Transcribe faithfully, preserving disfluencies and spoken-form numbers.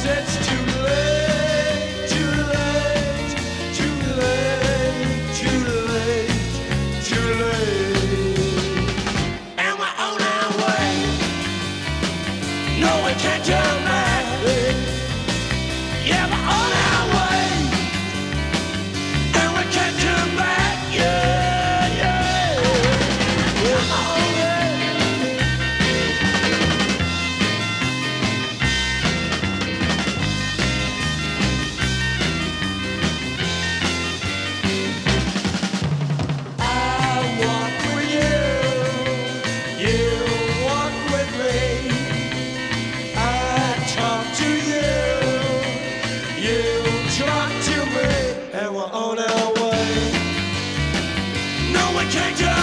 it's too late, too late, too late, too late, too late. And we're on our way. No, we can't turn back. Yeah, we're on our way. And we can't turn back. Yeah, yeah. Come on. On our way. No one can